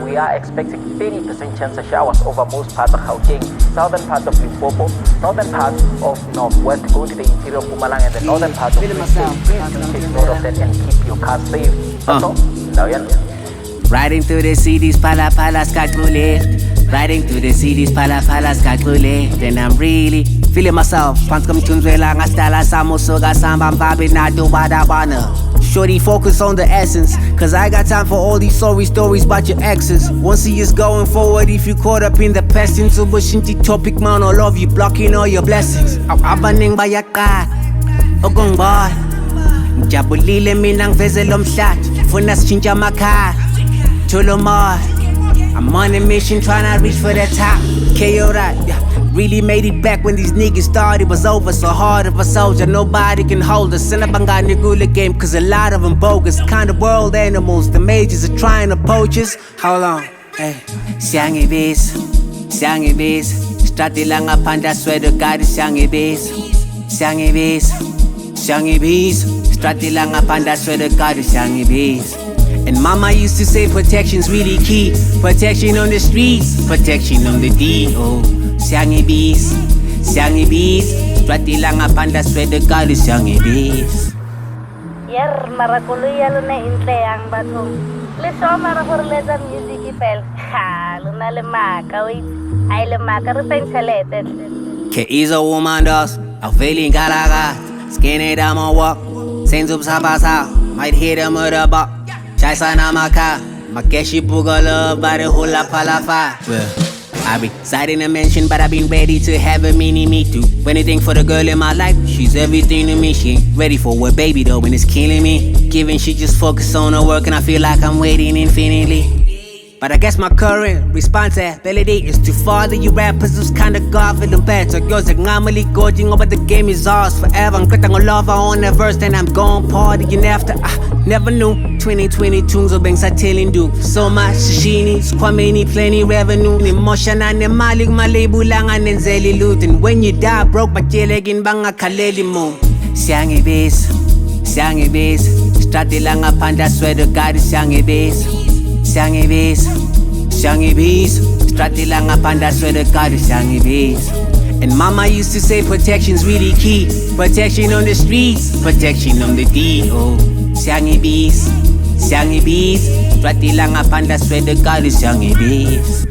we are expecting 30% chance of showers over most parts of Gauteng, southern part of Limpopo, northern part of Northwest, going to the interior of Mpumalanga, and the northern part of Free State. Please do take note of that and keep your car safe. That's all. Now, yeah. Riding through the cities, pala pala skaklule. Riding through the cities, pala pala skaklule. Then I'm really feeling myself. Pants come tunzwela ngastala samusuga samba mbabi na do badabana. Shorty, focus on the essence, cause I got time for all these sorry stories about your exes. Won't see us going forward if you caught up in the past. Into bushinti topic, man, all of you blocking all your blessings. Abaning bayaka, ogong boy. Jabulile minang vezelo mshat, funa schinja makar. Tulomar, I'm on a mission tryna reach for the top. KO that, yeah. Really made it back when these niggas thought it was over. So hard of a soldier, nobody can hold us. Sinabanga Nigula game, cause a lot of them bogus. Kind of world animals, the majors are trying to poach us. Hold on, hey. Siangi bis, strati lang panda sweater, God is siangi bis. Siangi bis, strati lang panda sweater, God is siangi bis. And mama used to say protection's really key. Protection on the streets, protection on the D.O. Siangi bis, strati lang panda sweater, God is siangi bis. Yer marakuloy yalo na intle ang batong. Leso marakurleta music ipel. Ha, luna lemaka, wait. Ay lemaka, rupen salete. Que hizo woman dos, a feeling galaga. Skinny down my walk, sends up sabasa. Might hit him with a buck. Chaisa na maka, makeshi pugala, body hula palafa. I reside in a mansion, but I've been ready to have a mini me too. Anything for the girl in my life, she's everything to me. She ain't ready for a baby though, and it's killing me. Given she just focus on her work, and I feel like I'm waiting infinitely. But I guess my current responsibility is to father you rappers who's kinda garbled and bad. So girls like normally gorging over the game is ours forever. I'm getting a lover on that verse, then I'm gone partying after. I never knew 2020 tunes or banks I telling do. So much sashinis, kwamini, plenty revenue. Emotion and malig malibu lang and nzeli loot. And when you die broke, but jelegin banga kaleli mo. Siangi bis, strati lang panda sweater, God is siangi bis. Siangi bis, strati lang panda sweater, God is siangi bis. And mama used to say protection's really key. Protection on the streets, protection on the D.O. Siangi bis, strati lang panda sweater, God is siangi bis.